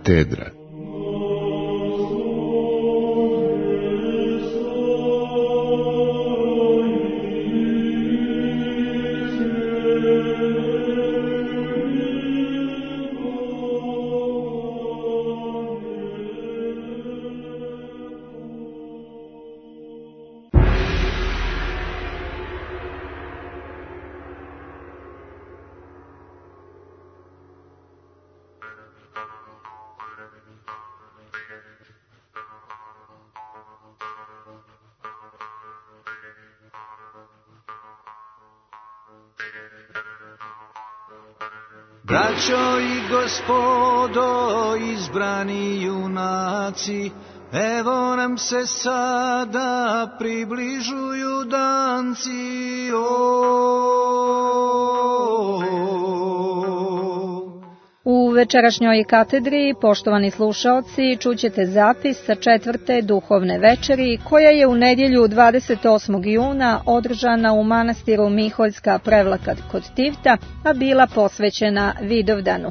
Katedra. Braćo i gospodo, izbrani junaci, evo nam se sada približuju danci. U večerašnjoj katedri, poštovani slušaoci, čućete zapis sa 4. duhovne večeri, koja je u nedjelju 28. juna održana u manastiru Miholjska Prevlaka kod Tivta, a bila posvećena Vidovdanu.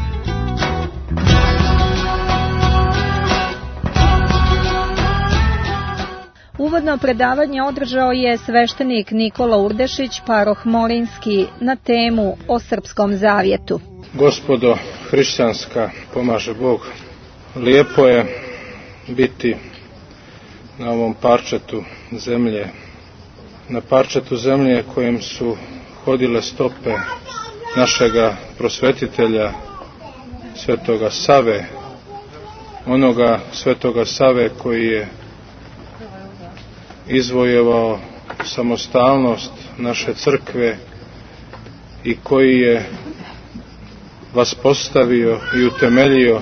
Uvodno predavanje održao je sveštenik Nikola Urdešić, paroh Morinski, na temu o Srpskom zavjetu. Gospodo hrišćanska, pomaže Bog. Lijepo je biti na ovom parčetu zemlje, na parčetu zemlje kojem su hodile stope našega prosvetitelja Svetoga Save, onoga Svetoga Save koji je izvojevao samostalnost naše crkve i koji je vaspostavio i utemeljio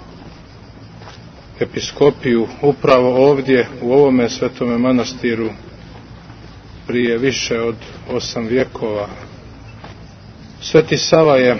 episkopiju upravo ovdje u ovome svetome manastiru prije više od 8 vjekova. Sveti Sava je,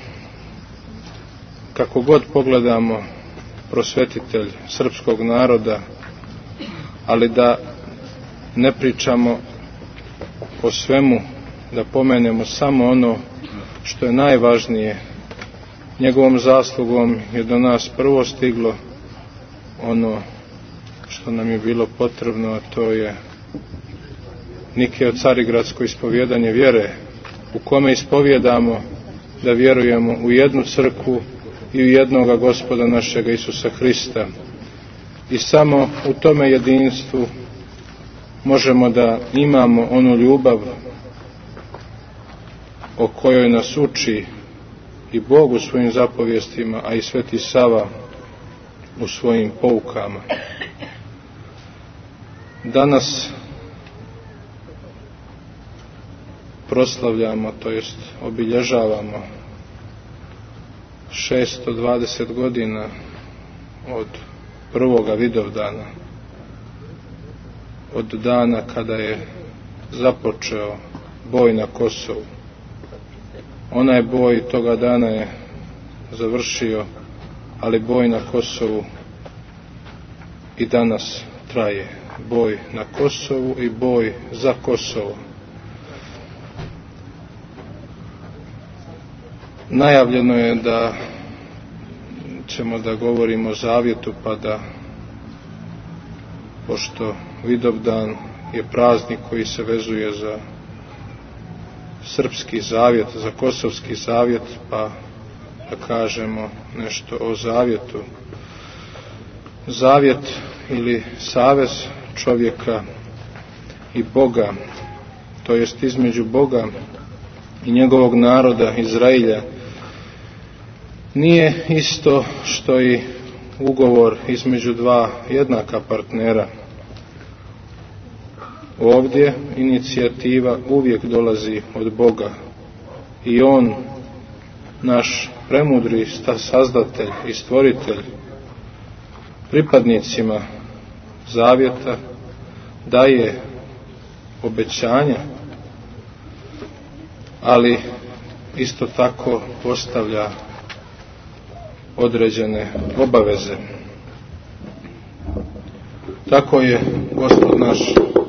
kako god pogledamo, prosvetitelj srpskog naroda, ali da ne pričamo o svemu, da pomenemo samo ono što je najvažnije. Njegovom zaslugom je do nas prvo stiglo ono što nam je bilo potrebno, a to je Nikeo Carigradsko ispovjedanje vjere, u kome ispovjedamo da vjerujemo u jednu crkvu i u jednoga Gospoda našega Isusa Hrista. I samo u tome jedinstvu možemo da imamo onu ljubav o kojoj nas uči i Bog u svojim zapovjestima, a i Sveti Sava u svojim poukama. Danas proslavljamo, to jest obilježavamo 620 godina od prvoga Vidovdana, od dana kada je započeo boj na Kosovu. Onaj boj toga dana je završio, ali boj na Kosovu i danas traje. Boj na Kosovu i boj za Kosovo. Najavljeno je da ćemo da govorimo o zavjetu, pa da, pošto Vidovdan je praznik koji se vezuje za srpski zavjet, za kosovski zavjet, pa da kažemo nešto o zavjetu. Zavjet ili savez čovjeka i Boga, to jest između Boga i njegovog naroda Izrailja, nije isto što i ugovor između dva jednaka partnera. Ovdje inicijativa uvijek dolazi od Boga i On, naš premudri sazdatelj i stvoritelj, pripadnicima zavjeta daje obećanja, ali isto tako postavlja određene obaveze. Tako je Gospod naš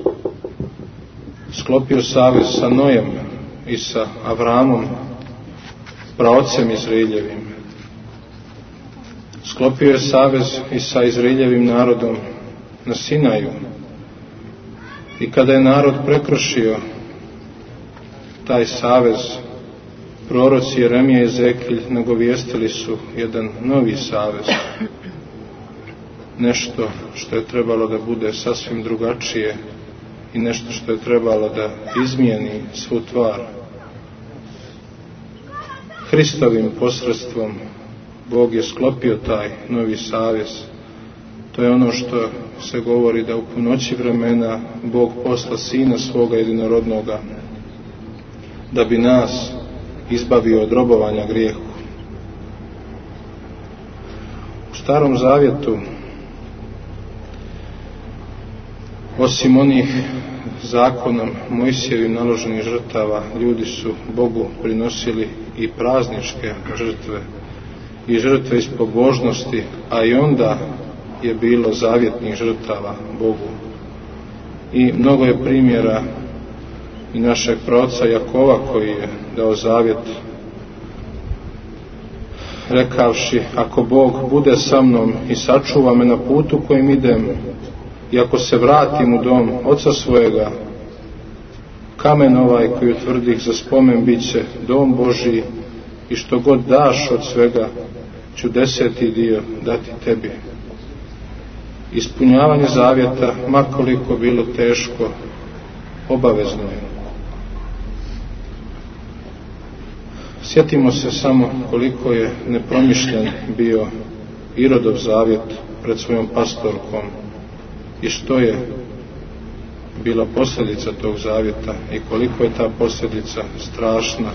sklopio savez sa Nojem i sa Avramom, praocem Izraeljevim. Sklopio je savez i sa Izraeljevim narodom na Sinaju. I kada je narod prekršio taj savez, proroci Jeremija i Ezekilj nagovijestili su jedan novi savez. Nešto što je trebalo da bude sasvim drugačije i nešto što je trebalo da izmijeni svu tvar. Hristovim posredstvom Bog je sklopio taj novi savez. To je ono što se govori da u punoći vremena Bog posla Sina svoga jedinorodnoga da bi nas izbavio od robovanja grijehu. U Starom Zavjetu, osim onih zakonom Mojsijevim naloženih žrtava, ljudi su Bogu prinosili i prazničke žrtve i žrtve iz pobožnosti, a i onda je bilo zavjetnih žrtava Bogu. I mnogo je primjera i našeg praoca Jakova koji je dao zavjet rekavši: ako Bog bude sa mnom i sačuva me na putu kojim idem, i ako se vratim u dom oca svojega, kamen ovaj koji utvrdih za spomen bit će dom Božiji, i što god daš od svega ću 10. dio dati tebi. Ispunjavanje zavjeta, makoliko bilo teško, obavezno je. Sjetimo se samo koliko je nepromišljen bio Irodov zavjet pred svojom pastorkom i što je bila posljedica tog zavjeta i koliko je ta posljedica strašna.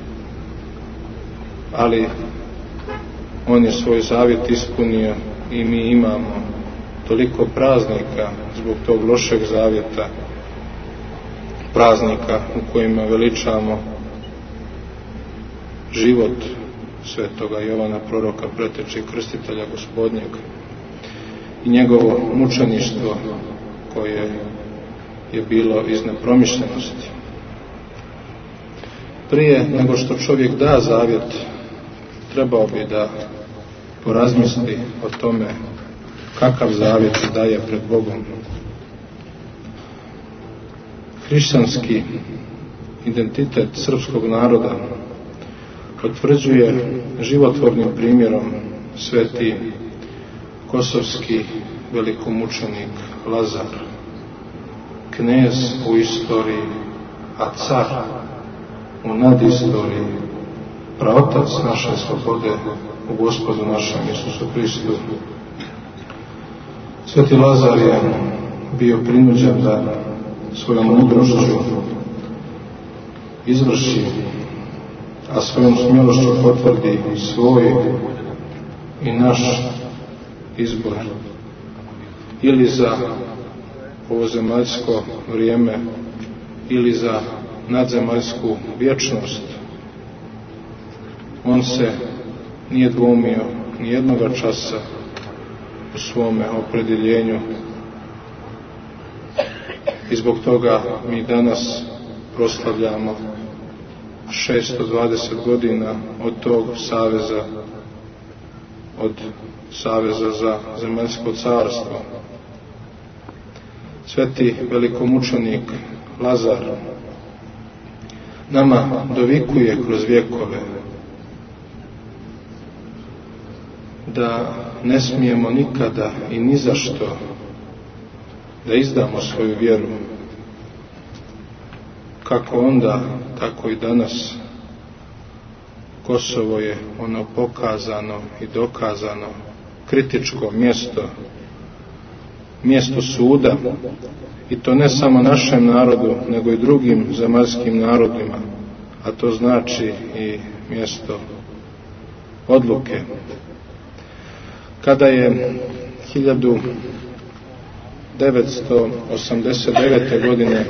Ali on je svoj zavjet ispunio i mi imamo toliko praznika zbog tog lošeg zavjeta, praznika u kojima veličamo život svetoga Jovana proroka, preteče i krstitelja Gospodnjeg, i njegovo mučeništvo koje je bilo iz nepromišljenosti. Prije nego što čovjek da zavjet, trebao bi da porazmisli o tome kakav zavjet daje pred Bogom. Hrišćanski identitet srpskog naroda potvrđuje životvornim primjerom sveti kosovski velikomučenik Lazar, knez u istoriji, a car u nadistoriji, praotac naše slobode u Gospodu našem Isusu Hristu. Sveti Lazar je bio prinuđen da svojom mudrošću izvrši, a svojom smjelošću potvrdi svoj i naš izbor, ili za ovozemaljsko vrijeme ili za nadzemaljsku vječnost. On se nije dvoumio ni jednoga časa u svome opredjeljenju i zbog toga mi danas proslavljamo 620 godina od tog saveza, od saveza za zemaljsko carstvo. Sveti velikomučenik Lazar nama dovikuje kroz vjekove da ne smijemo nikada i ni za što da izdamo svoju vjeru. Kako onda, tako i danas. Kosovo je ono pokazano i dokazano kritičko mjesto suda, i to ne samo našem narodu, nego i drugim zemaljskim narodima, a to znači i mjesto odluke. Kada je 1989. godine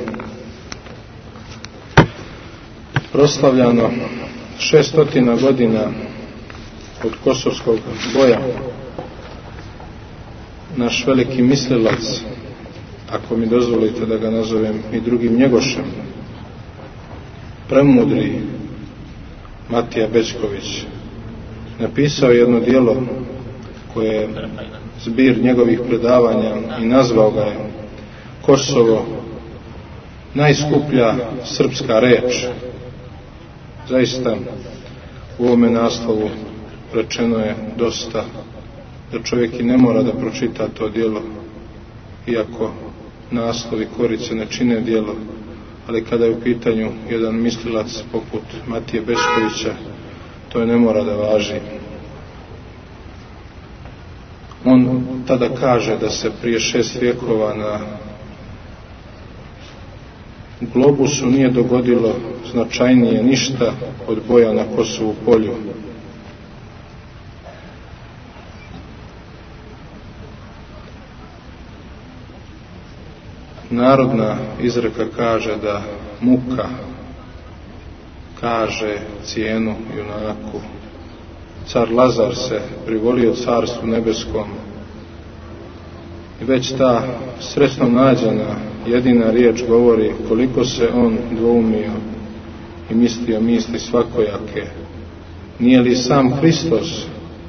proslavljano 600 godina od kosovskog boja, naš veliki mislilac, ako mi dozvolite da ga nazovem i drugim Njegošem, premudri Matija Bećković, napisao jedno djelo koje je zbir njegovih predavanja i nazvao ga je Kosovo najskuplja srpska reč. Zaista u ovome naslovu rečeno je dosta, da čovjek i ne mora da pročita to djelo, iako naslovi korice ne čine djelo, ali kada je u pitanju jedan mislilac poput Matije Beskovića, to je ne mora da važi. On tada kaže da se prije 6 vjekova na globusu nije dogodilo značajnije ništa od boja na Kosovu polju. Narodna izreka kaže da muka kaže cijenu junaku. Car Lazar se privolio carstvu nebeskom i već ta sretno nađena jedina riječ govori koliko se on dvoumio i mislio misli svakojake. Nije li sam Hristos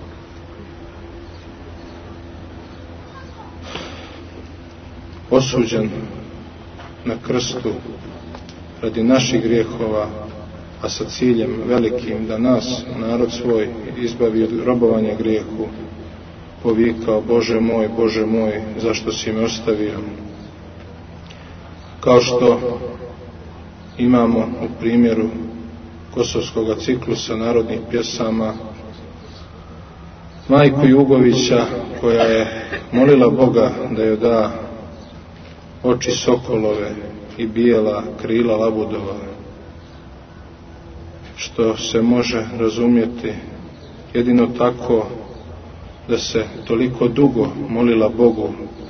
osuđen na krstu radi naših grijehova, a sa ciljem velikim da nas, narod svoj, izbavi od robovanja grijehu, povikao: Bože moj, zašto si me ostavio? Kao što imamo u primjeru kosovskog ciklusa narodnih pjesama majku Jugovića, koja je molila Boga da joj da oči sokolove i bijela krila labudova, što se može razumjeti jedino tako da se toliko dugo molila Bogu,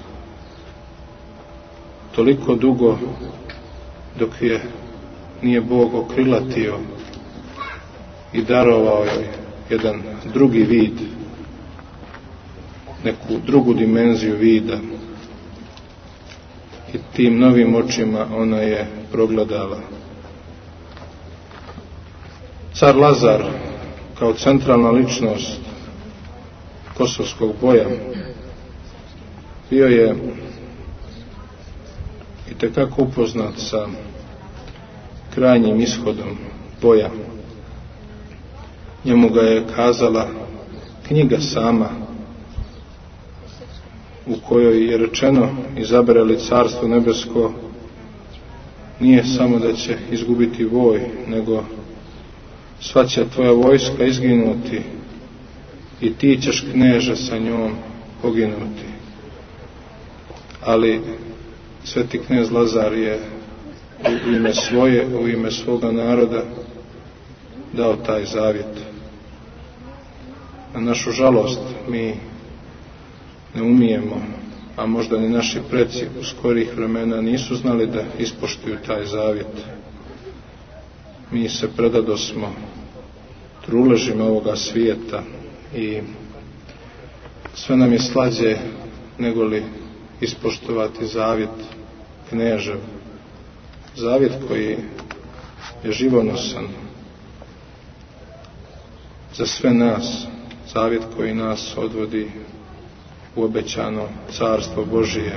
toliko dugo dok je nije Bog okrilatio i darovao joj jedan drugi vid, neku drugu dimenziju vida, i tim novim očima ona je progledala. Car Lazar kao centralna ličnost kosovskog boja bio je itekako upoznat sa krajnjim ishodom boja. Njemu ga je kazala knjiga sama, u kojoj je rečeno: izabere li carstvo nebesko, nije samo da će izgubiti voj, nego sva će tvoja vojska izginuti i ti ćeš, kneže, sa njom poginuti. Ali sveti knez Lazar je u ime svoje, u ime svoga naroda dao taj zavjet. Na našu žalost mi ne umijemo, a možda ni naši preci u skorih vremena nisu znali da ispoštuju taj zavjet. Mi se predadosmo truležima ovoga svijeta i sve nam je slađe nego li ispoštovati zavjet knežev, zavjet koji je živonosan za sve nas, zavjet koji nas odvodi u obećano carstvo Božije,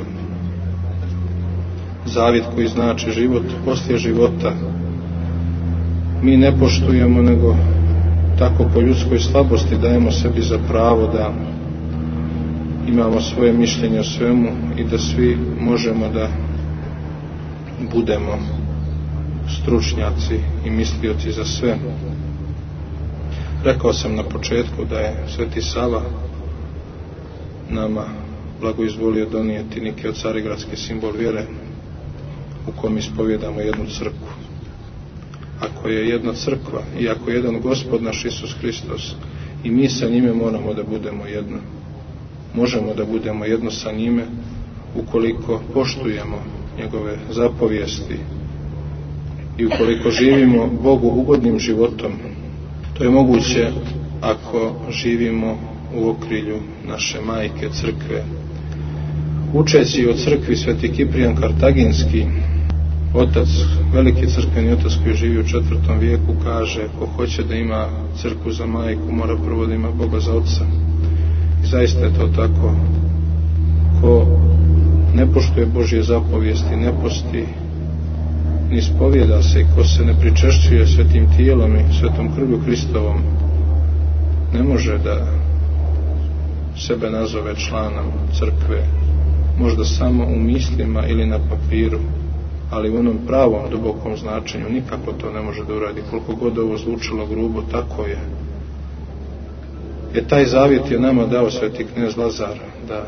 zavjet koji znači život poslije života. Mi ne poštujemo, nego tako po ljudskoj slabosti dajemo sebi za pravo da imamo svoje mišljenje o svemu i da svi možemo da budemo stručnjaci i mislioci za sve. Rekao sam na početku da je Sveti Sava nama blagoizvolio donijeti Nikeo carigradski simbol vjere, u kom ispovjedamo jednu crkvu. Ako je jedna crkva i ako je jedan Gospod naš Isus Hristos, i mi sa njime moramo da budemo jedno. Možemo da budemo jedno sa njime ukoliko poštujemo njegove zapovijesti i ukoliko živimo Bogu ugodnim životom. To je moguće ako živimo u okrilju naše majke crkve. Učeći o crkvi, Sveti Kiprijan Kartaginski, otac, veliki crkveni otac koji živi u 4. vijeku, kaže: ko hoće da ima crkvu za majku, mora prvo da ima Boga za oca. I zaista je to tako. Ko ne poštuje Božje zapovijesti, ne posti, ni ispovijeda se, i ko se ne pričešćuje svetim tijelom i svetom krvlju Hristovom, ne može da sebe nazove članom crkve, možda samo u mislima ili na papiru, ali u onom pravom, dubokom značenju nikako to ne može da uradi. Koliko god ovo zvučilo grubo, tako je. Jer taj zavjet je nama dao sveti knez Lazar, da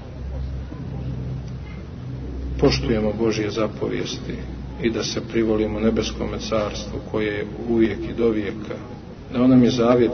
poštujemo Božje zapovijesti i da se privolimo nebeskome carstvu koje je uvijek i do vijeka. Da on nam je zavjet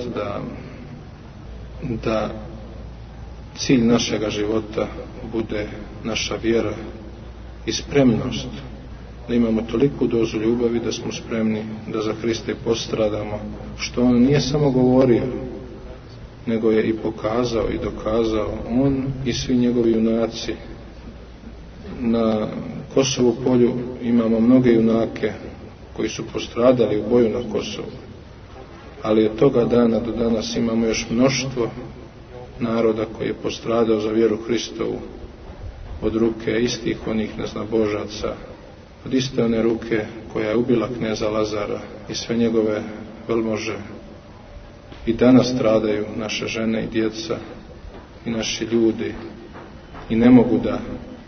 da cilj našega života bude naša vjera i spremnost, da imamo toliku dozu ljubavi da smo spremni da za Hrista postradamo, što on nije samo govorio, nego je i pokazao i dokazao. On i svi njegovi junaci. Na Kosovu polju imamo mnoge junake koji su postradali u boju na Kosovu, ali od toga dana do danas imamo još mnoštvo naroda koji je postradao za vjeru Hristovu od ruke istih onih neznabožaca, od iste one ruke koja je ubila kneza Lazara i sve njegove velmože. I danas stradaju naše žene i djeca i naši ljudi i ne mogu da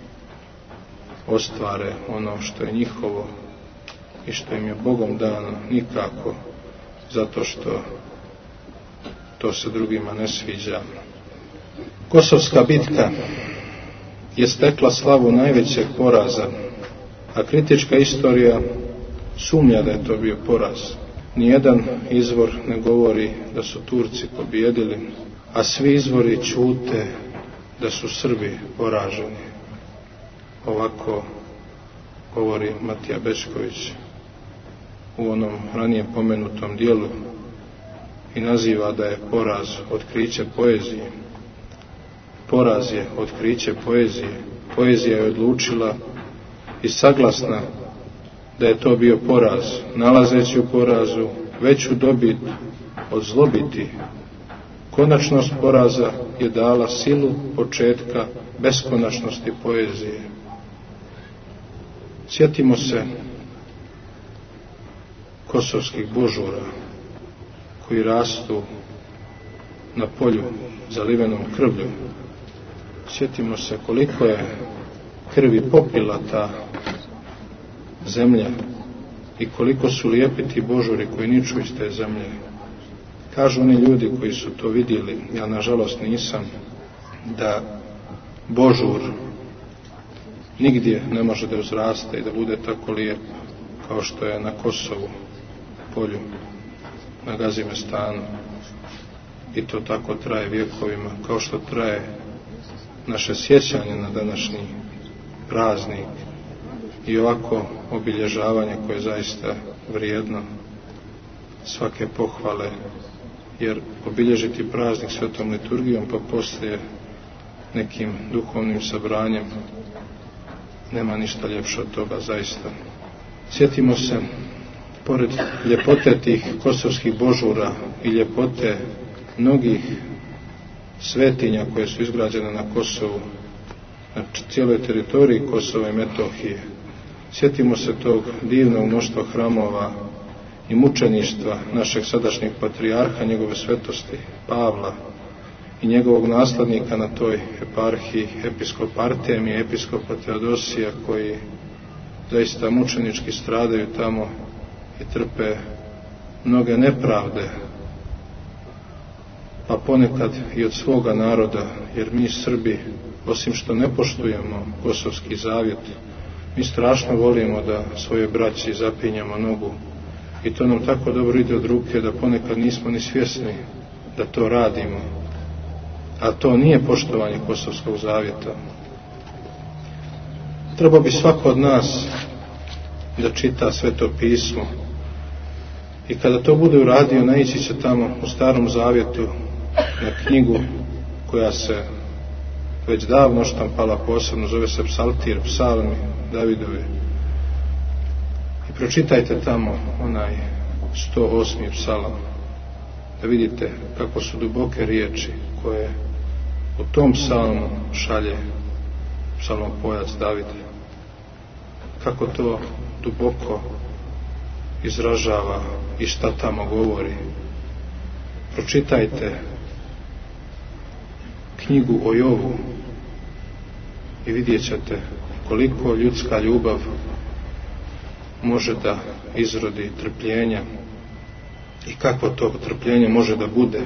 ostvare ono što je njihovo i što im je Bogom dano, nikako, zato što to se drugima ne sviđa. Kosovska bitka je stekla slavu najvećeg poraza, a kritička istorija sumnja da je to bio poraz. Nijedan izvor ne govori da su Turci pobijedili, a svi izvori ćute da su Srbi poraženi. Ovako govori Matija Bečković u onom ranije pomenutom dijelu i naziva da je poraz otkriće poezije. Poraz je otkriće poezije. Poezija je odlučila i saglasna da je to bio poraz, nalazeći u porazu veću dobit od zlobiti. Konačnost poraza je dala silu početka beskonačnosti poezije. Sjetimo se kosovskih božura koji rastu na polju zalivenom krvlju. Sjetimo se koliko je krvi popila ta zemlja i koliko su lijepi ti božuri koji niču iz te zemlje. Kažu oni ljudi koji su to vidjeli, ja nažalost nisam, da božur nigdje ne može da uzraste i da bude tako lijep kao što je na Kosovu polju, na Gazimestanu, i to tako traje vjekovima, kao što traje naše sjećanje na današnji praznik i ovako obilježavanje koje je zaista vrijedno svake pohvale, jer obilježiti praznik svetom liturgijom pa poslije nekim duhovnim sabranjem nema ništa ljepše od toga zaista. Sjetimo se, pored ljepote tih kosovskih božura i ljepote mnogih svetinja koje su izgrađene na Kosovu, na cijeloj teritoriji Kosova i Metohije, sjetimo se tog divnog mnoštva hramova i mučeništva našeg sadašnjeg patrijarha, njegove svetosti Pavla, i njegovog naslednika na toj eparhiji, episkop Artem i episkopa Teodosija, koji zaista mučenički stradaju tamo i trpe mnoge nepravde, pa ponekad i od svoga naroda, jer mi Srbi, osim što ne poštujemo kosovski zavjet, mi strašno volimo da svoje braći zapinjamo nogu, i to nam tako dobro ide od ruke da ponekad nismo ni svjesni da to radimo, a to nije poštovanje kosovskog zavjeta. Trebao bi svako od nas da čita Sveto pismo, i kada to bude uradio, naići će tamo u Starom zavjetu na knjigu koja se već davno štampala posebno, zove se Psaltir, psalmi Davidovi, i pročitajte tamo onaj 108. psalam, da vidite kako su duboke riječi koje U tom psalmu šalje psalmopojac David. Kako to duboko izražava i šta tamo govori. Pročitajte knjigu o Jovu i vidjet ćete koliko ljudska ljubav može da izrodi trpljenja i kakvo to trpljenje može da bude.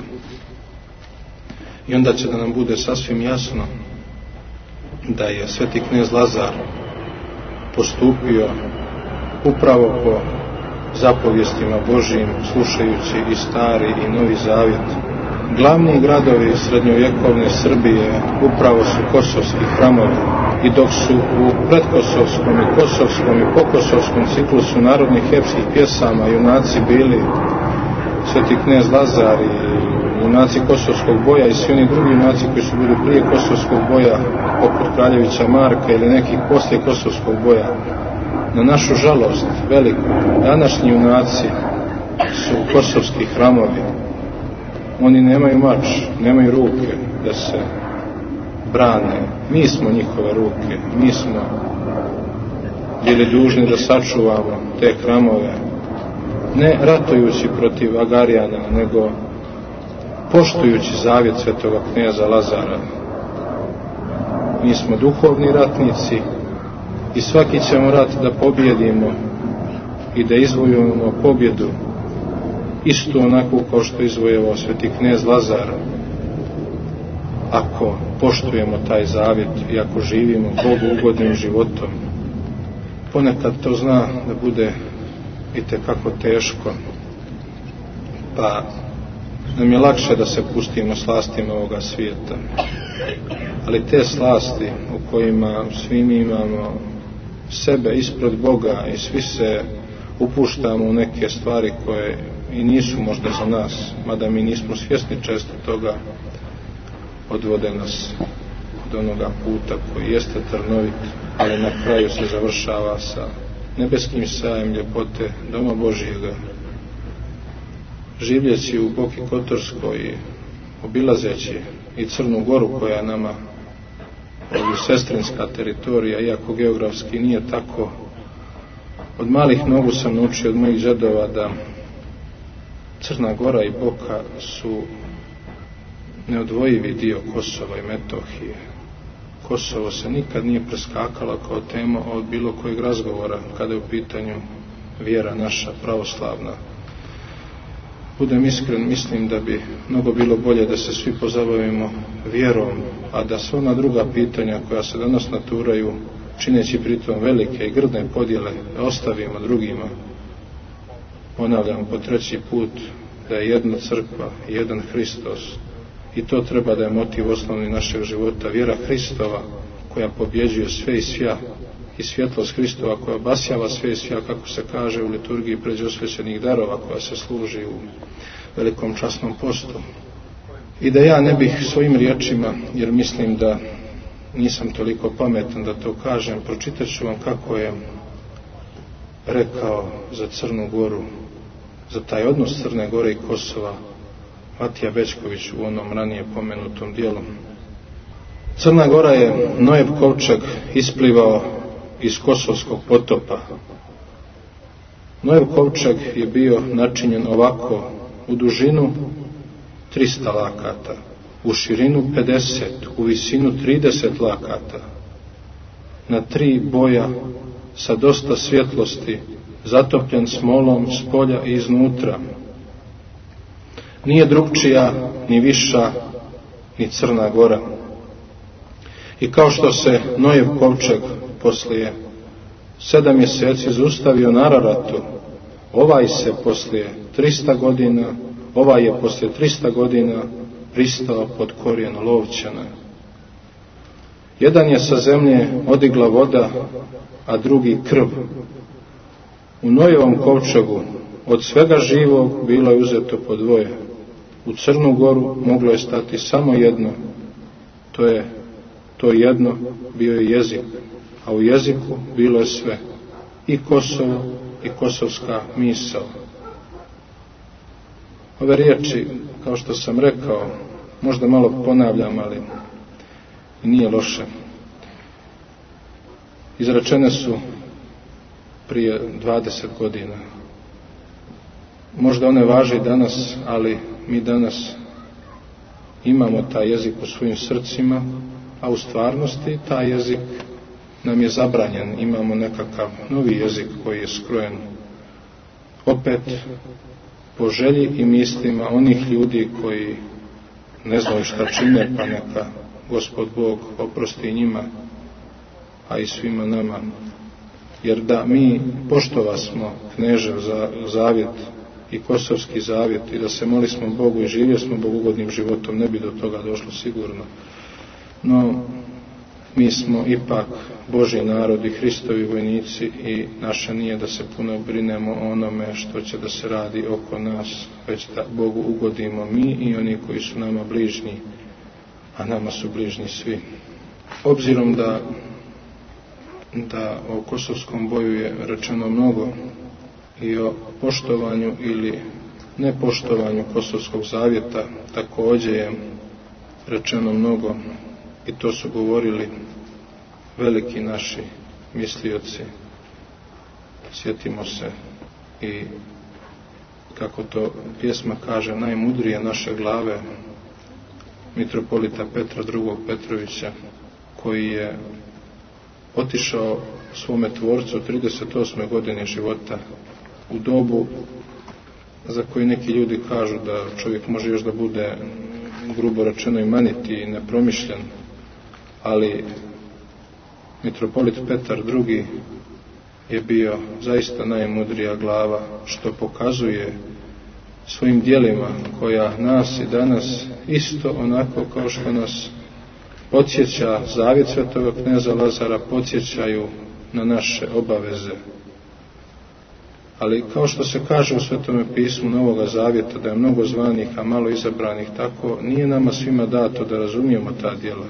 I onda će da nam bude sasvim jasno da je sveti knez Lazar postupio upravo po zapovjestima Božijim, slušajući i Stari i Novi Zavjet. Glavni gradovi srednjovjekovne Srbije upravo su kosovski hramovi, i dok su u predkosovskom i kosovskom i pokosovskom ciklusu narodnih epskih pjesama junaci bili sveti knez Lazar i junaci kosovskog boja i svi oni drugi junaci koji su bili prije kosovskog boja, poput Kraljevića Marka ili nekih poslije kosovskog boja, na našu žalost veliku, današnji junaci su kosovski hramovi. Oni nemaju mač, nemaju ruke da se brane. Mi smo njihove ruke, mi smo bili dužni da sačuvamo te hramove, ne ratujući protiv Agarijana, nego poštujući zavjet svetoga kneza Lazara. Mi smo duhovni ratnici i svaki ćemo rat da pobjedimo i da izvojujemo pobjedu isto onako kao što izvojevao sveti knez Lazar, ako poštujemo taj zavjet i ako živimo Bogu ugodnim životom. Ponekad to zna da bude itekako teško, pa nam je lakše da se pustimo slastima ovoga svijeta. Ali te slasti u kojima svi mi imamo sebe ispred Boga i svi se upuštamo u neke stvari koje i nisu možda za nas, mada mi nismo svjesni često toga, odvode nas od onoga puta koji jeste trnovit, ali na kraju se završava sa nebeskim sajem ljepote doma Božijega. Življeći u Boki Kotorskoj i obilazeći i Crnu Goru koja je nama ovdje sestrinska teritorija, iako geografski nije tako, od malih nogu sam naučio od mojih džedova da Crna Gora i Boka su neodvojivi dio Kosova i Metohije. Kosovo se nikad nije preskakalo kao tema od bilo kojeg razgovora kada je u pitanju vjera naša pravoslavna. Budem iskren, mislim da bi mnogo bilo bolje da se svi pozabavimo vjerom, a da sva ona druga pitanja koja se danas naturaju, čineći pritom velike i grdne podjele, ostavimo drugima. Ponavljam po treći put da je jedna crkva, jedan Hristos, i to treba da je motiv osnovni našeg života, vjera Hristova koja pobjeđuje sve i svja, i svjetlost Hristova koja obasjava sve i svja, kako se kaže u liturgiji pređosvećenih darova koja se služi u velikom časnom postu. I da ja ne bih svojim riječima, jer mislim da nisam toliko pametan da to kažem, pročitat ću vam kako je rekao za Crnu Goru, za taj odnos Crne Gore i Kosova, Matija Bećković u onom ranije pomenutom dijelu. Crna Gora je Noev kovčeg isplivao iz Kosovskog potopa. Noev kovčeg je bio načinjen ovako: u dužinu 300 lakata, u širinu 50, u visinu 30 lakata, na 3 boja sa dosta svjetlosti, zatopljen smolom s polja i iznutra. Nije drugčija, ni viša, ni Crna Gora. I kao što se Noev kovčeg poslije 7 mjeseci zaustavio na Araratu, ovaj se poslije 300 godina, ovaj je poslije 300 godina pristao pod korijen Lovćana. Jedan je sa zemlje odigla voda, a drugi krv. U Noevom kovčegu od svega živog bilo je uzeto po dvoje. U Crnu Goru moglo je stati samo jedno. To jedno bio je jezik, a u jeziku bilo je sve. I Kosovo i kosovska misao. Ove riječi, kao što sam rekao, možda malo ponavljam, ali i nije loše. Izrečene su prije 20 godina. Možda one važe i danas, ali mi danas imamo taj jezik u svojim srcima, a u stvarnosti taj jezik nam je zabranjen. Imamo nekakav novi jezik koji je skrojen opet po želji i mislima onih ljudi koji ne znaju šta čine, pa neka Gospod Bog oprosti njima, a i svima nama. Jer da mi poštova smo knežev zavjet i kosovski zavjet i da se moli smo Bogu i živjeli smo bogugodnim životom, ne bi do toga došlo sigurno. No, mi smo ipak Božji narod i Hristovi vojnici i naše nije da se puno brinemo o onome što će da se radi oko nas, već da Bogu ugodimo mi i oni koji su nama bližnji, a nama su bližnji svi. Obzirom da o kosovskom boju je rečeno mnogo i o poštovanju ili nepoštovanju kosovskog zavjeta također je rečeno mnogo i to su govorili veliki naši mislioci. Sjetimo se i kako to pjesma kaže, najmudrije naše glave, mitropolita Petra II. Petrovića, koji je otišao svome tvorcu 38. godine života u dobu za koji neki ljudi kažu da čovjek može još da bude, grubo rečeno, i maniti i nepromišljen, ali mitropolit Petar II. Je bio zaista najmudrija glava, što pokazuje svojim djelima koja nas i danas isto onako kao što nas podsjeća zavjet svetoga kneza Lazara, podsjećaju na naše obaveze. Ali kao što se kaže u Svetome pismu Novoga zavjeta da je mnogo zvanih, a malo izabranih, tako nije nama svima dato da razumijemo ta djela.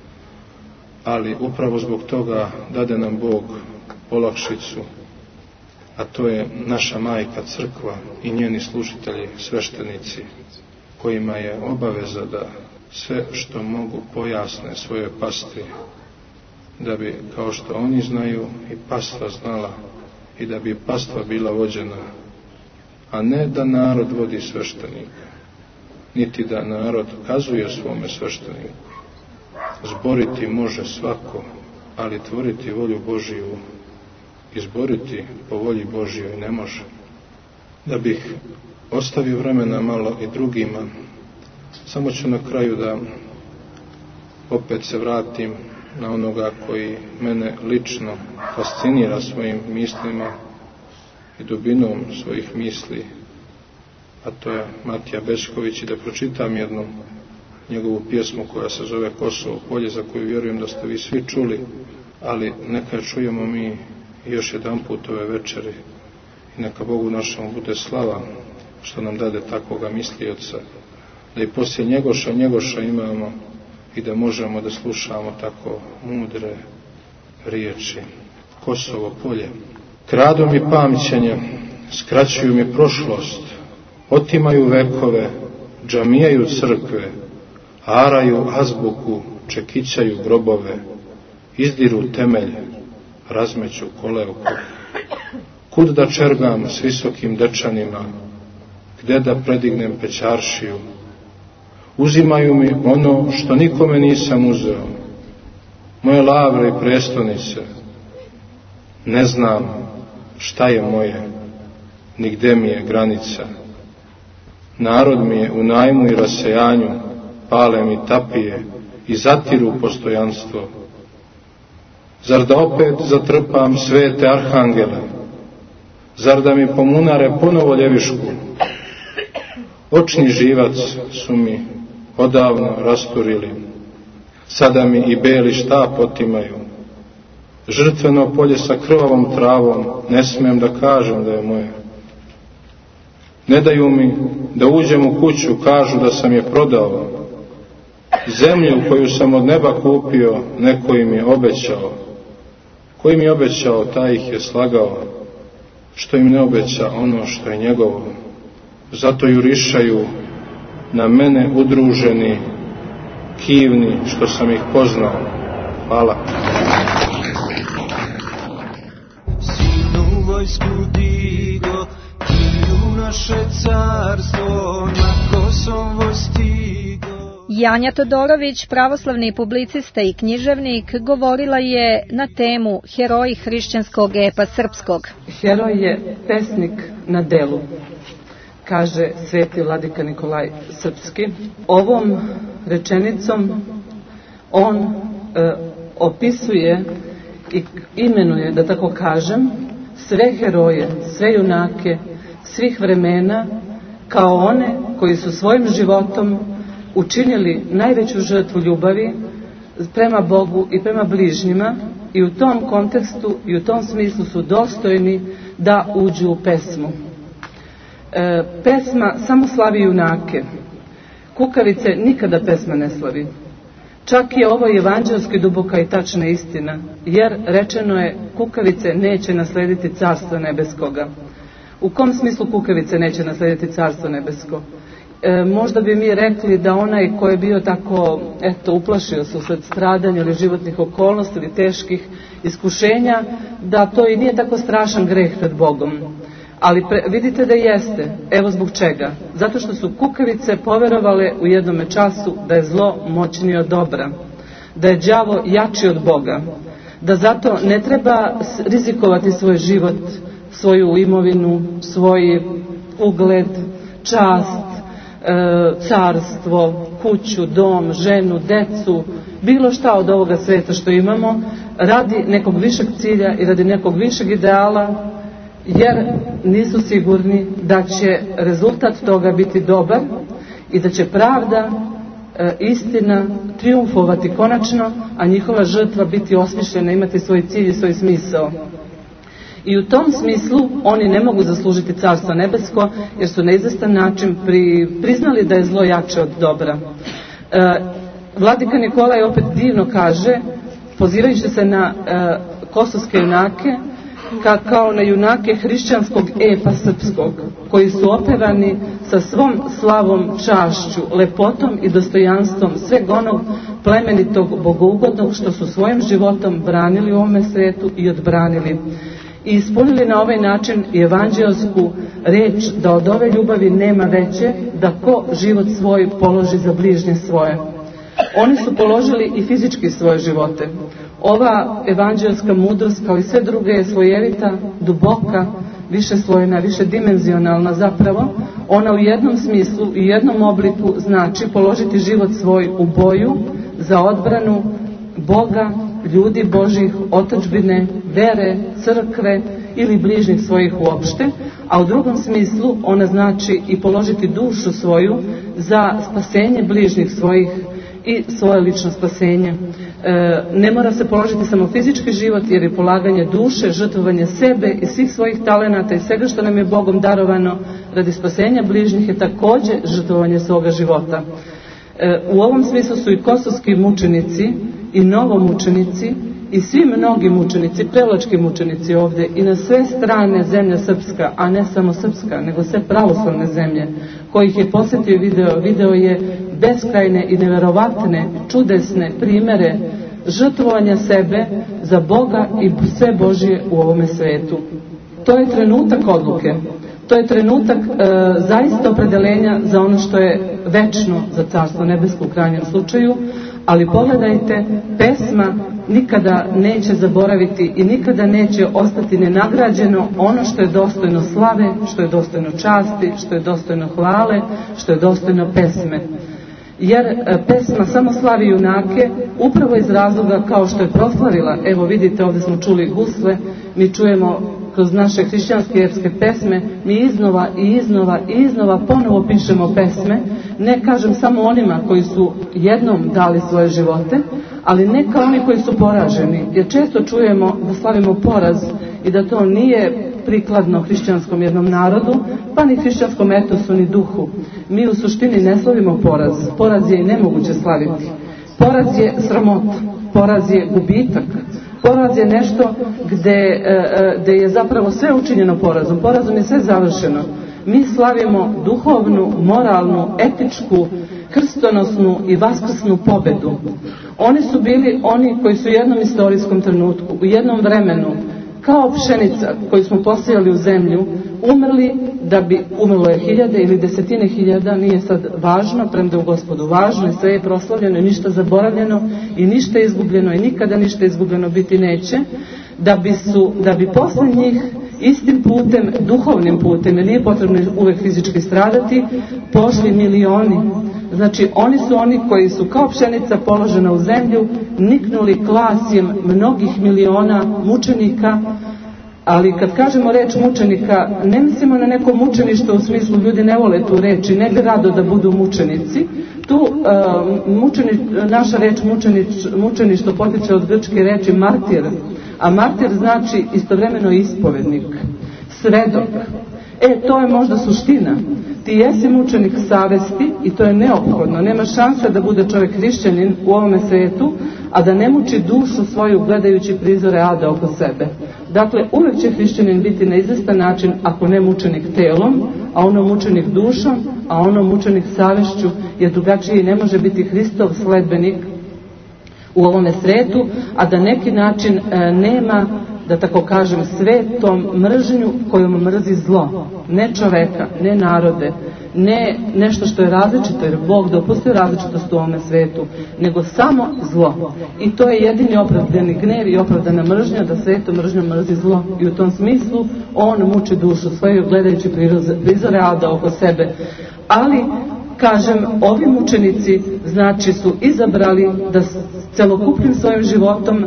Ali upravo zbog toga dade nam Bog olakšicu, a to je naša majka crkva i njeni služitelji, sveštenici, kojima je obaveza da sve što mogu pojasne svoje pastvi, da bi, kao što oni znaju, i pastva znala i da bi pastva bila vođena, a ne da narod vodi sveštenika, niti da narod kazuje svome svešteniku. Zboriti može svako, ali tvoriti volju Božiju, izboriti po volji Božjoj ne može. Da bih ostavio vremena malo i drugima, samo ću na kraju da opet se vratim na onoga koji mene lično fascinira svojim mislima i dubinom svojih misli, a to je Matija Bećković, i da pročitam jednu njegovu pjesmu koja se zove Kosovo polje, za koju vjerujem da ste vi svi čuli, ali neka čujemo mi još jedan put ove večeri i neka Bogu našemu bude slava što nam dade takvoga mislioca, da i poslije Njegoša imamo i da možemo da slušamo tako mudre riječi. Kosovo polje. Kradu mi pamćenje, skraćuju mi prošlost, otimaju vekove, džamijaju crkve, haraju azbuku, čekićaju grobove, izdiru temelje, razmeću kolevku. Kud da čergam s visokim dečanima, gde da predignem pećaršiju? Uzimaju mi ono što nikome nisam uzeo, moje lavre i prestonice. Ne znam šta je moje, ni gde mi je granica. Narod mi je u najmu i rasejanju, pale mi tapije i zatiru postojanstvo. Zar da opet zatrpam svete arhangele? Zar da mi pomunare ponovo ljevišku? Očni živac su mi odavno rasturili, sada mi i beli štap otimaju. Žrtveno polje sa krvavom travom, ne smijem da kažem da je moje. Ne daju mi da uđem u kuću, kažu da sam je prodao. Zemlju koju sam od neba kupio, neko im je obećao. Koji mi je obećao, taj ih je slagao. Što im ne obeća ono što je njegovo. Zato jurišaju na mene udruženi, kivni što sam ih poznao. Hvala. Sinu vojsku digo i u naše carstvo na Kosovo stigo. Janja Todorović, pravoslavni publicista i književnik, govorila je na temu Heroji hrišćanskog epa srpskog. Heroj je pesnik na delu, kaže sveti vladika Nikolaj Srpski. Ovom rečenicom on opisuje i imenuje, da tako kažem, sve heroje, sve junake, svih vremena, kao one koji su svojim životom učinili najveću žrtvu ljubavi prema Bogu i prema bližnjima, i u tom kontekstu i u tom smislu su dostojni da uđu u pesmu. Pesma samo slavi junake. Kukavice nikada pesma ne slavi. Čak je ovo evanđelski duboka i tačna istina, jer rečeno je kukavice neće naslediti carstvo nebeskoga. U kom smislu kukavice neće naslediti carstvo nebesko? Možda bi mi rekli da onaj ko je bio tako, uplašio se usled stradanja ili životnih okolnosti ili teških iskušenja, da to i nije tako strašan greh pred Bogom. Ali vidite da jeste. Evo zbog čega. Zato što su kukavice poverovale u jednome času da je zlo moćnije od dobra, da je đavo jači od Boga, da zato ne treba rizikovati svoj život, svoju imovinu, svoj ugled, čast, carstvo, kuću, dom, ženu, decu, bilo šta od ovoga sveta što imamo, radi nekog višeg cilja i radi nekog višeg ideala, jer nisu sigurni da će rezultat toga biti dobar i da će pravda, istina trijumfovati konačno, a njihova žrtva biti osmišljena, imati svoj cilj i svoj smisao. I u tom smislu oni ne mogu zaslužiti carstvo nebesko, jer su na izvestan način priznali da je zlo jače od dobra. Vladika Nikolaj opet divno kaže, pozivajući se na kosovske junake, kao na junake hrišćanskog epa srpskog, koji su opevani sa svom slavom, čašću, lepotom i dostojanstvom sveg onog plemenitog, bogougodnog što su svojim životom branili u ovome svetu i odbranili. I ispunili na ovaj način i evanđelsku reč da od ove ljubavi nema veće, da ko život svoj položi za bližnje svoje. Oni su položili i fizički svoje živote. Ova evanđelska mudrost, kao i sve druge, je slojevita, duboka, višeslojna, višedimenzionalna zapravo. Ona u jednom smislu i jednom obliku znači položiti život svoj u boju za odbranu Boga, ljudi Božih, otadžbine, vere, crkve ili bližnjih svojih uopšte, a u drugom smislu ona znači i položiti dušu svoju za spasenje bližnjih svojih i svoje lično spasenje. Ne mora se položiti samo fizički život, jer je polaganje duše, žrtvovanje sebe i svih svojih talenata i svega što nam je Bogom darovano radi spasenja bližnjih je također žrtvovanje svoga života. U ovom smislu su i kosovski mučenici i novomučenici i svi mnogi mučenici, prevlački mučenici ovdje i na sve strane zemlja srpska, a ne samo srpska, nego sve pravoslavne zemlje, kojih je posjetio video je beskrajne i neverovatne, čudesne primere žrtvovanja sebe za Boga i sve Božje u ovome svetu. To je trenutak odluke. To je trenutak zaista opredelenja za ono što je večno za carstvo nebesko u krajnjem slučaju, ali pogledajte, pesma nikada neće zaboraviti i nikada neće ostati nenagrađeno ono što je dostojno slave, što je dostojno časti, što je dostojno hvale, što je dostojno pesme. Jer pesma samo slavi junake upravo iz razloga kao što je proslavila, evo vidite ovdje smo čuli gusle, mi čujemo kroz naše hrišćanske epske pesme, mi iznova i iznova i iznova ponovo pišemo pesme, ne kažem samo onima koji su jednom dali svoje živote, ali ne kao oni koji su poraženi, jer često čujemo da slavimo poraz i da to nije prikladno hrišćanskom jednom narodu, pa ni hrišćanskom etosu ni duhu. Mi u suštini ne slavimo poraz, poraz je i nemoguće slaviti. Poraz je sramota, poraz je gubitak, poraz je nešto gde je zapravo sve učinjeno porazom. Porazom je sve završeno. Mi slavimo duhovnu, moralnu, etičku krstonosnu i vaskrsnu pobedu. Oni su bili oni koji su u jednom istorijskom trenutku, u jednom vremenu, kao pšenica koju smo posijali u zemlju, umrli da bi, umrlo je hiljade ili desetine hiljada, nije sad važno, premda u Gospodu važno je, sve je proslavljeno i ništa zaboravljeno i ništa izgubljeno i nikada ništa izgubljeno biti neće, da bi posle njih istim putem, duhovnim putem, jer nije potrebno uvek fizički stradati, pošli milioni. Znači oni su oni koji su kao pšenica položena u zemlju, niknuli klasjem mnogih miliona mučenika. Ali kad kažemo reč mučenika, ne mislimo na neko mučeništvo u smislu ljudi ne vole tu reč i ne bi rado da budu mučenici. Tu naša reč mučeništvo potiče od grčke reči martir, a martir znači istovremeno ispovednik, svedok. To je možda suština. Ti jesi mučenik savesti i to je neophodno. Nema šanse da bude čovjek hrišćanin u ovome svijetu, a da ne muči dušu svoju gledajući prizore ada oko sebe. Dakle, uvijek će hrišćanin biti na izvestan način, ako ne mučenik telom, a ono mučenik dušom, a ono mučenik savešću, jer drugačiji ne može biti Hristov sledbenik u ovome svijetu, a da neki način nema, da tako kažem, svetom mržnju kojom mrzi zlo. Ne čoveka, ne narode, ne nešto što je različito, jer Bog dopustio različitost u ovome svijetu, nego samo zlo. I to je jedini opravdani gnev i opravdana mržnja, da svetom mržnjom mrzi zlo. I u tom smislu on muči dušu svoju gledajući prizore ada oko sebe. Ali, kažem, ovi mučenici znači su izabrali da celokupnim svojim životom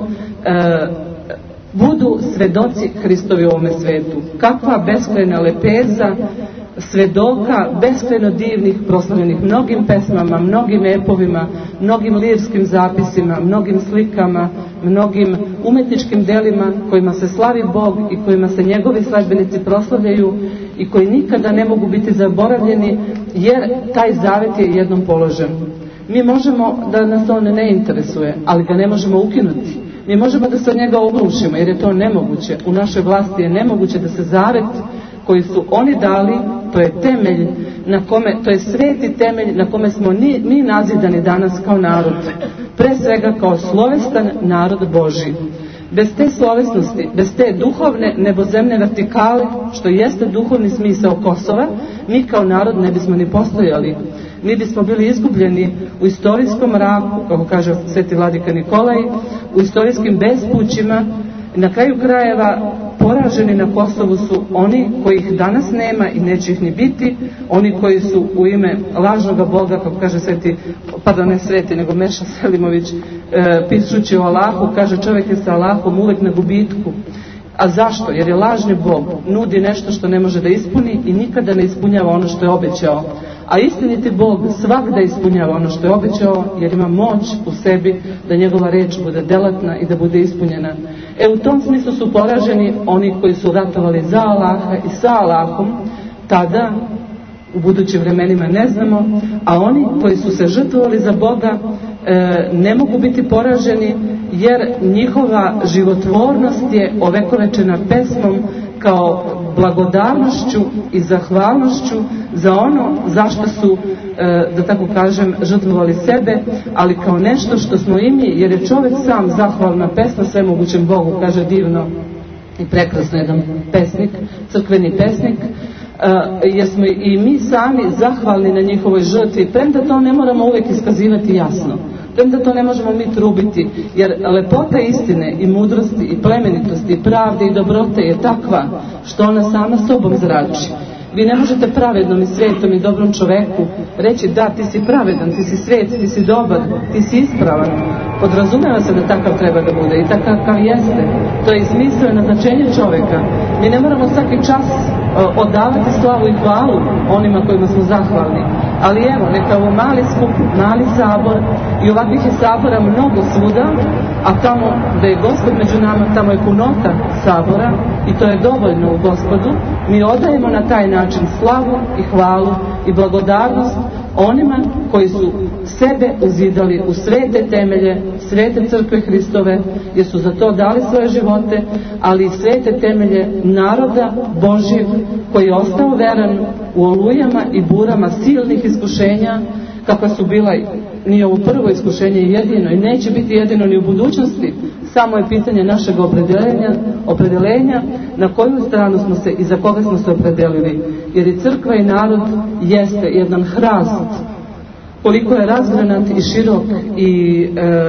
budu svedoci Hristovi u ovome svijetu. Kakva beskrajna lepeza svedoka, beskrajno divnih, proslavljenih mnogim pesmama, mnogim epovima, mnogim lirskim zapisima, mnogim slikama, mnogim umetničkim delima kojima se slavi Bog i kojima se njegovi sledbenici proslavljaju i koji nikada ne mogu biti zaboravljeni, jer taj zavet je jednom položen. Mi možemo da nas on ne interesuje, ali ga ne možemo ukinuti. Mi možemo da se od njega oglušimo, jer je to nemoguće. U našoj vlasti je nemoguće da se zavet koji su oni dali, to je temelj na kome, to je sveti temelj na kome smo mi nazidani danas kao narod. Pre svega kao slovestan narod Božji. Bez te slovesnosti, bez te duhovne nebozemne vertikale, što jeste duhovni smisao Kosova, mi kao narod ne bismo ni postojali. Mi bismo bili izgubljeni u istorijskom mraku, kako kaže sveti vladika Nikolaj, u istorijskim bespućima. Na kraju krajeva poraženi na Kosovu su oni kojih danas nema i neće ih ni biti, oni koji su u ime lažnoga Boga, kako kaže nego Meša Selimović, pišući o Allahu, kaže čovjek je sa Allahom uvek na gubitku. A zašto? Jer je lažni Bog nudi nešto što ne može da ispuni i nikada ne ispunjava ono što je obećao. A istiniti Bog svakda ispunjava ono što je obećao, jer ima moć u sebi da njegova reč bude delatna i da bude ispunjena. U tom smislu su poraženi oni koji su ratovali za Allaha i sa Allahom, tada u budućim vremenima ne znamo, a oni koji su se žrtvovali za Boga ne mogu biti poraženi, jer njihova životvornost je ovekovečena pesmom kao blagodarnošću i zahvalnošću za ono zašto su, da tako kažem, žrtvovali sebe, ali kao nešto što smo i mi, jer je čovjek sam zahvalna pesma svemogućem Bogu, kaže divno i prekrasno jedan pesnik, crkveni pesnik, jer smo i mi sami zahvalni na njihovoj žrtvi, premda to ne moramo uvijek iskazivati jasno. Premda to ne možemo mi trubiti, jer lepota istine i mudrosti i plemenitosti i pravde i dobrote je takva što ona sama sobom zrači. Vi ne možete pravednom i svetom i dobrom čoveku reći da ti si pravedan, ti si svet, ti si dobar, ti si ispravan. Podrazumeva se da takav treba da bude i takav jeste. To je i smisao i naznačenje čoveka. Mi ne moramo svaki čas odavati slavu i hvalu onima kojima smo zahvalni. Ali evo, neka ovo mali skup, mali sabor, i ovakvih je sabora mnogo svuda, a tamo da je Gospod među nama, tamo je punota sabora i to je dovoljno u Gospodu. Mi odajemo na taj način slavu i hvalu i blagodarnost onima koji su sebe uzidali u svete temelje, svete crkve Hristove, jer su za to dali svoje živote, ali i svete temelje naroda Božjeg koji je ostao veran u olujama i burama silnih iskušenja, kakva su bila, nije ovo prvo iskušenje jedino i neće biti jedino ni u budućnosti. Samo je pitanje našeg opredeljenja na koju stranu smo se i za koga smo se opredelili. Jer i crkva i narod jeste jedan hrast, koliko je razgranat i širok i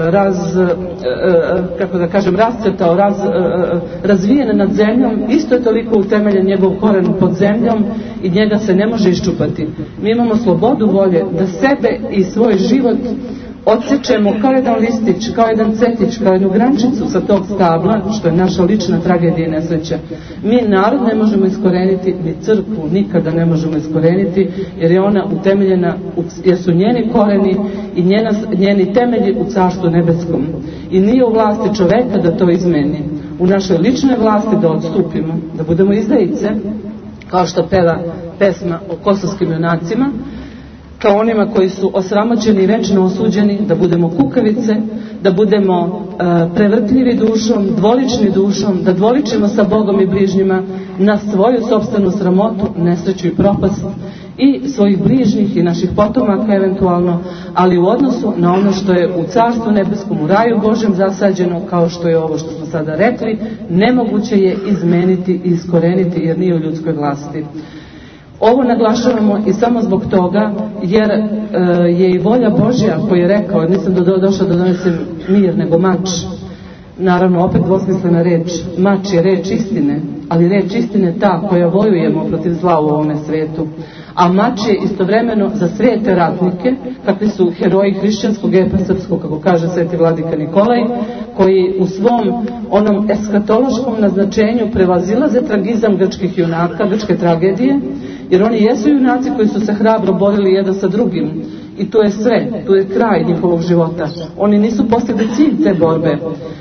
rascrtao, razvijen nad zemljom, isto je toliko utemeljen njegov koren pod zemljom i njega se ne može iščupati. Mi imamo slobodu volje da sebe i svoj život odsečemo kao jedan listić, kao jedan cetić, kao jednu grančicu sa tog stabla, što je naša lična tragedija i nesreća. Mi narod ne možemo iskoreniti, ni crkvu nikada ne možemo iskoreniti, jer je ona utemeljena, jer su njeni koreni i njeni temelji u Carstvu nebeskom. I nije u vlasti čoveka da to izmeni. U našoj ličnoj vlasti da odstupimo, da budemo izdajice, kao što peva pesma o kosovskim junacima, kao onima koji su osramoćeni i večno osuđeni, da budemo kukavice, da budemo prevrtljivi dušom, dvolični dušom, da dvoličimo sa Bogom i bližnjima na svoju sopstvenu sramotu, nesreću i propast i svojih bližnjih i naših potomaka eventualno, ali u odnosu na ono što je u Carstvu nebeskom, u raju Božjem zasađeno, kao što je ovo što smo sada rekli, nemoguće je izmeniti i iskoreniti jer nije u ljudskoj vlasti. Ovo naglašavamo i samo zbog toga jer je i volja Božja koji je rekao, nisam došao da donesem mir nego mač. Naravno, opet dvosmislena reč. Mač je reč istine, ali reč istine ta koja vojujemo protiv zla u ovome svetu. A mač je istovremeno za svete ratnike, kakvi su heroji hrišćanskog epa srpskog, kako kaže sveti vladika Nikolaj, koji u svom onom eskatološkom naznačenju prevazilaze tragizam grčkih junaka, grčke tragedije, jer oni jesu junaci koji su se hrabro borili jedan sa drugim. I to je sve, to je kraj njihovog života. Oni nisu postigli cilj te borbe,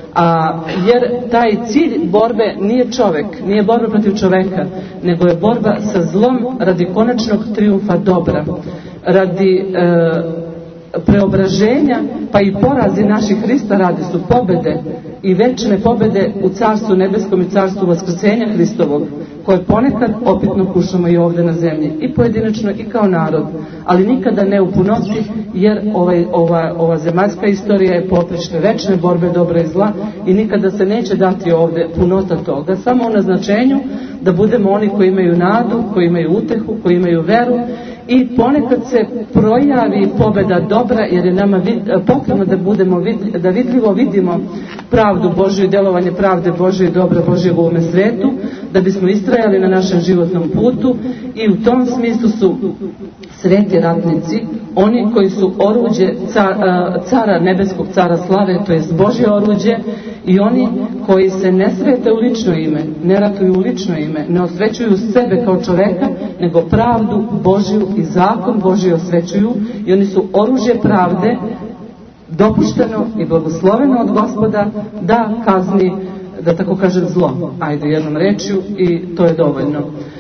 jer taj cilj borbe nije čovek, nije borba protiv čoveka, nego je borba sa zlom radi konačnog trijumfa dobra, radi preobraženja, pa i porazi naših Hrista radi su pobede i večne pobede u Carstvu nebeskom i Carstvu vaskrsenja Hristovog, koje ponekad opitno kušamo i ovdje na zemlji, i pojedinačno i kao narod, ali nikada ne u punoti, jer ova zemaljska istorija je poprište večne borbe dobra i zla i nikada se neće dati ovdje punota toga, samo u naznačenju da budemo oni koji imaju nadu, koji imaju utehu, koji imaju veru. I ponekad se projavi pobjeda dobra, jer je nama potrebno da vidljivo vidimo pravdu Božju i djelovanje pravde Božje i dobra Božjeg u ovome svetu, da bismo istrajali na našem životnom putu. I u tom smislu su sveti ratnici oni koji su oruđe cara nebeskog, cara slave, to je Božje oruđe, i oni koji se ne svete u lično ime, ne ratuju u lično ime, ne osvećuju sebe kao čoveka, nego pravdu Božju i zakon Božji osvećuju, i oni su oružje pravde, dopušteno i blagosloveno od Gospoda da kazni, da tako kažem, zlo. Ajde jednom rečju, i to je dovoljno.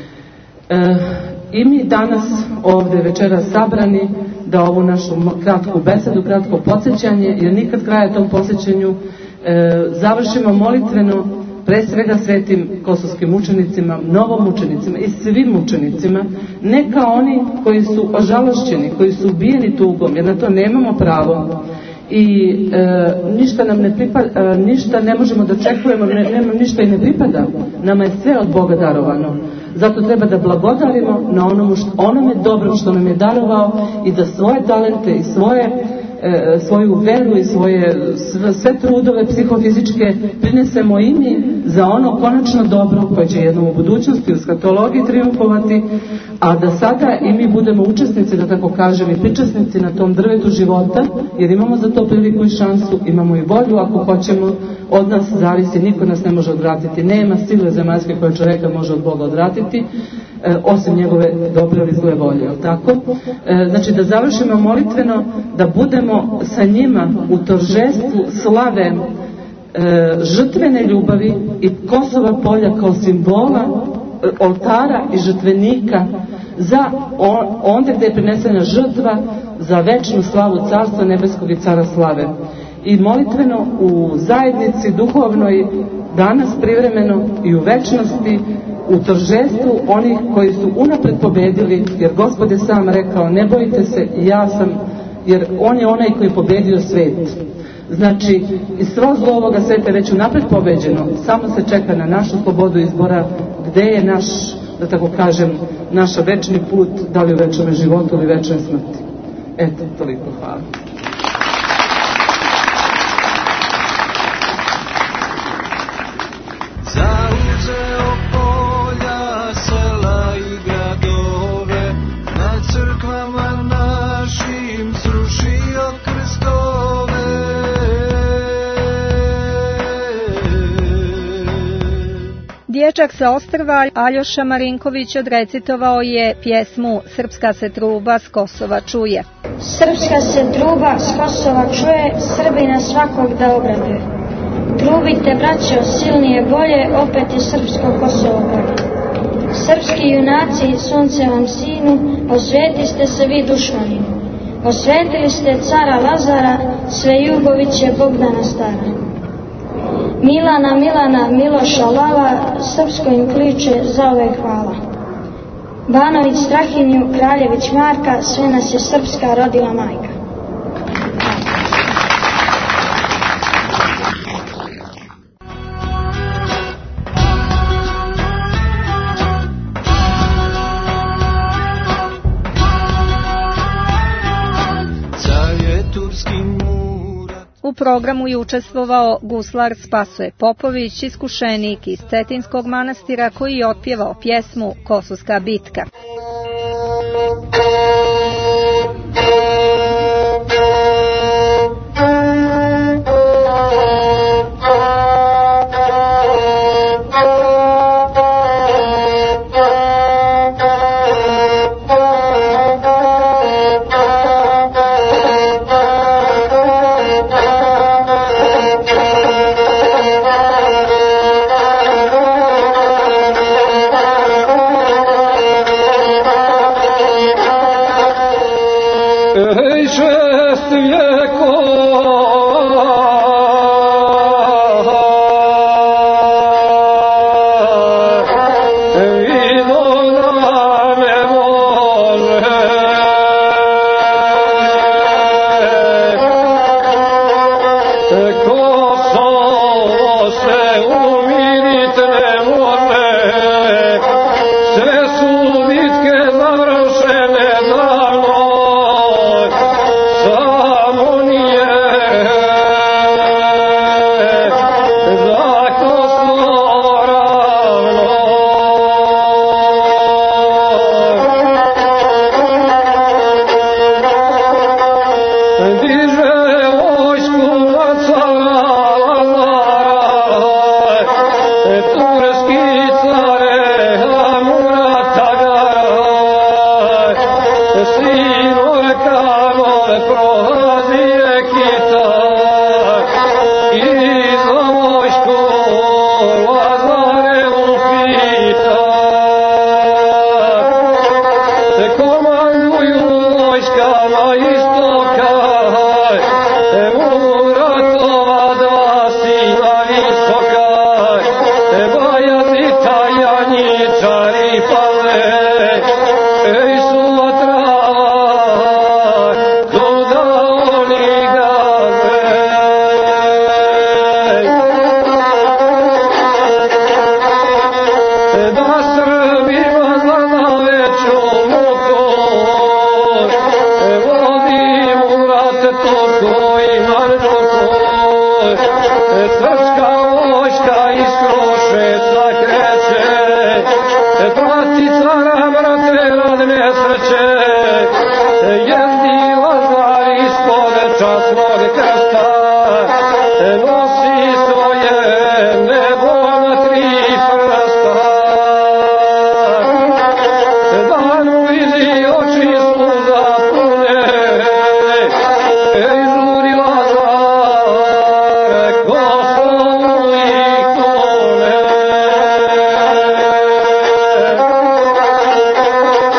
I mi danas ovdje večeras sabrani da ovu našu kratku besedu, kratko podsjećanje, jer nikad kraja tom podsjećanju, završimo molitveno, pre svega svetim kosovskim mučenicima, novomučenicima i svim mučenicima, ne kao oni koji su ožalošćeni, koji su ubijeni tugom, jer na to nemamo pravo i ništa nam ne pripada, ništa ne možemo da očekujemo, ništa i ne pripada, nama je sve od Boga darovano. Zato treba da blagodarimo na onome dobrom što nam je darovao i da svoje talente i svoju veru i sve trudove psihofizičke prinesemo i mi za ono konačno dobro koje će jednom u budućnosti u skatologiji triumfovati, a da sada i mi budemo učesnici, da tako kažem, i pričasnici na tom drvetu života, jer imamo za to priliku i šansu, imamo i volju ako hoćemo, od nas zavisi, niko nas ne može odvratiti, nema sile zemaljske koje čovjeka može od Boga odvratiti, osim njegove dobre ili zle volje, tako? Znači da završimo molitveno, da budemo sa njima u toržestvu slave žrtvene ljubavi i Kosova polja kao simbola oltara i žrtvenika za onda gdje je prinesena žrtva za večnu slavu Carstva nebeskog i Cara slave. I molitveno u zajednici duhovnoj danas privremeno i u večnosti u toržestvu onih koji su unapred pobedili, jer Gospod je sam rekao: ne bojite se, ja sam jer on je onaj koji je pobedio svet. Znači, i svo zlo ovoga sveta je već unapred pobeđeno, samo se čeka na našu slobodu izbora, gde je naš, da tako kažem, naš večni put, da li u večnom životu ili večnoj smrti. Eto, toliko, hvala. Zauzeo polja, sela i gradove, na crkvama našim srušio krstove. Dječak sa ostrva Aljoša Marinković odrecitovao je pjesmu Srpska se truba s Kosova čuje. Srpska se truba s Kosova čuje, Srbina svakog da obraduje. Trubite, braćo, silnije bolje, opet je srpsko Kosovo bolje. Srpski junaci, suncevom sinu, osvetiste se vi dušmaninu. Osvetili ste cara Lazara, sve Jugoviće Bogdana stara. Milana, Milana, Miloša Lava, srpsko im kliče zauvek hvala. Banović Strahinju, Kraljević Marka, sve nas je srpska rodila majka. U programu je učestvovao guslar Spasoje Popović, iskušenik iz Cetinskog manastira, koji je otpjevao pjesmu Kosovska bitka.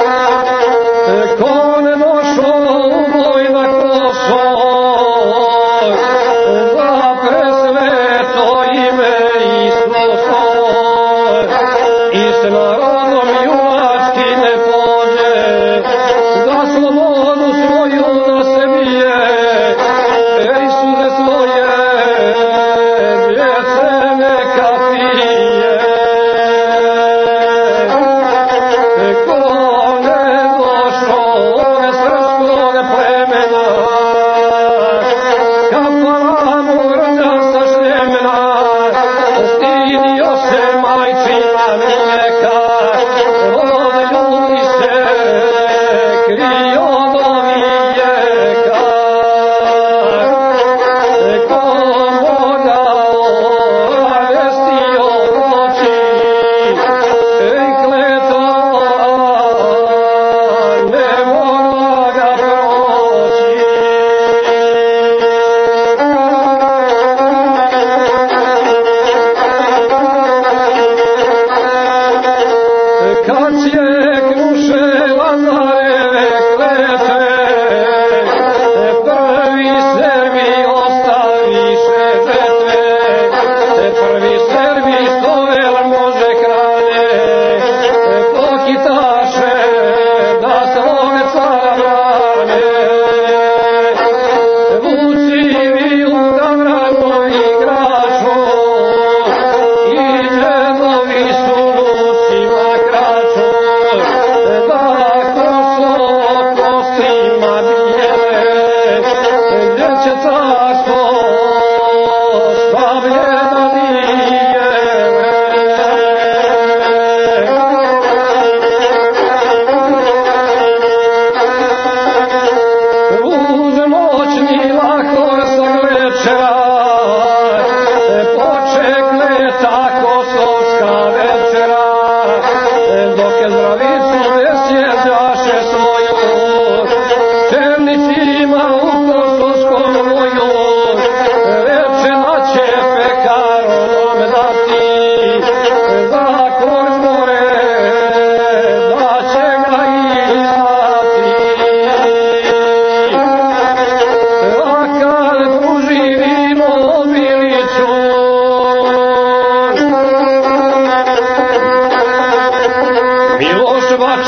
Con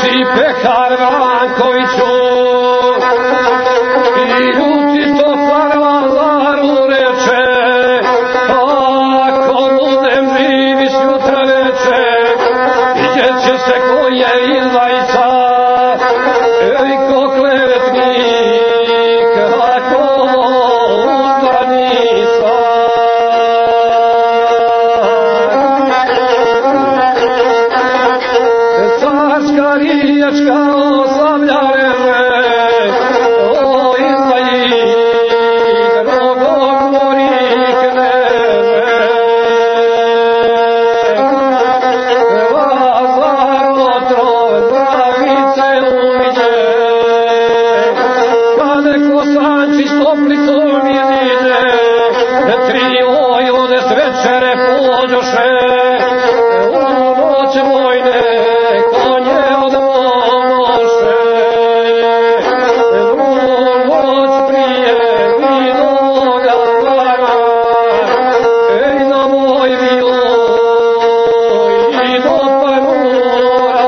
si pehar Vrankoviću, i ljuti to Lazaru reče, ako budem živi sutra veče, vidjet će se ko je izdajica, i ko klevetnik, a ko uzdanica. Carska rijačka oslavlja reme, o izdajnik, rogogorik neme. Lazar otrov zdravice uviđe, kad neko Sančić toplicom iziđe, tri vojvode s večere pođoše, u noć vojne konje odmoše. U noć prije vidoga dana, ej na moj viloj i do panura.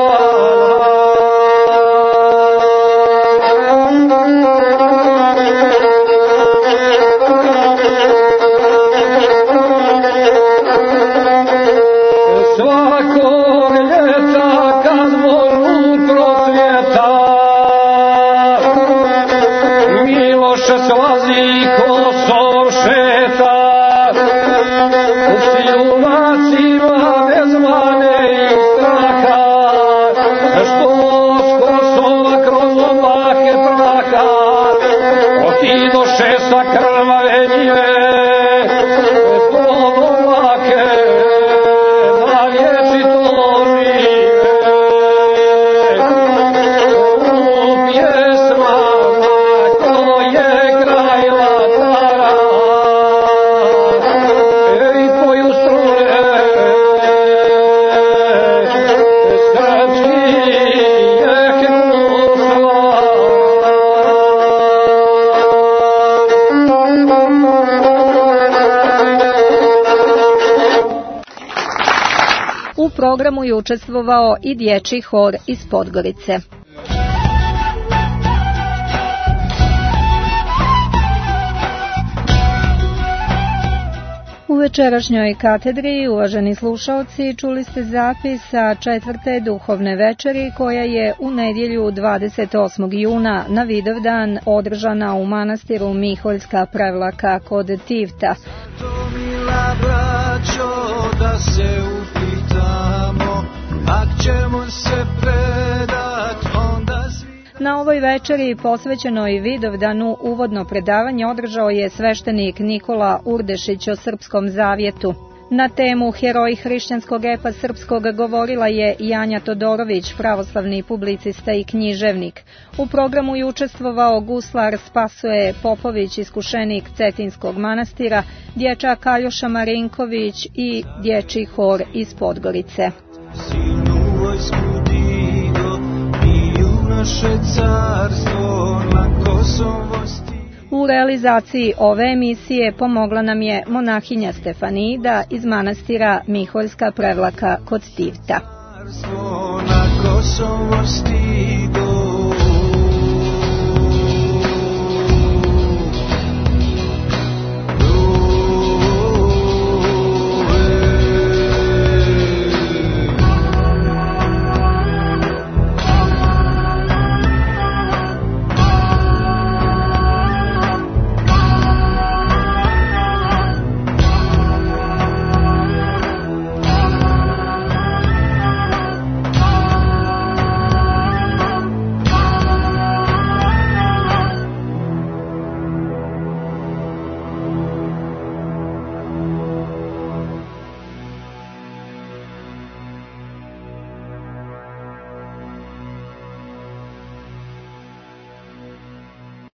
Svakog ljeta kad moru procvjeta, Miloše slazi kosom šeta, u junacima bez mane i straha, što s Kosova kroz oblake praha otidoše sa krvave njive, zbog oblake na vječito žive. U pjesmama koje kraj Latara, ej poju strune, srpski je Kruševac. U programu je učestvovao i dječji hor iz Podgorice. U večerašnjoj katedri, uvaženi slušaoci, čuli ste zapis sa 4. duhovne večeri koja je u nedjelju 28. juna na Vidovdan održana u manastiru Miholjska Prevlaka kod Tivta. Mila braćo, da se upitamo, ak ćemo se predat, onda svi... Na ovoj večeri posvećenoj Vidovdanu uvodno predavanje održao je sveštenik Nikola Urdešić o Srpskom zavjetu. Na temu Heroji hrišćanskog epa srpskog govorila je Janja Todorović, pravoslavni publicista i književnik. U programu je učestvovao guslar Spasoje Popović, iskušenik Cetinskog manastira, dječak Aljoša Marinković i dječji hor iz Podgorice. Silnu vojsku digo i u naše carstvo na Kosovosti. U realizaciji ove emisije pomogla nam je monahinja Stefanida iz manastira Miholjska Prevlaka kod Tivta. Na Kosovo stigo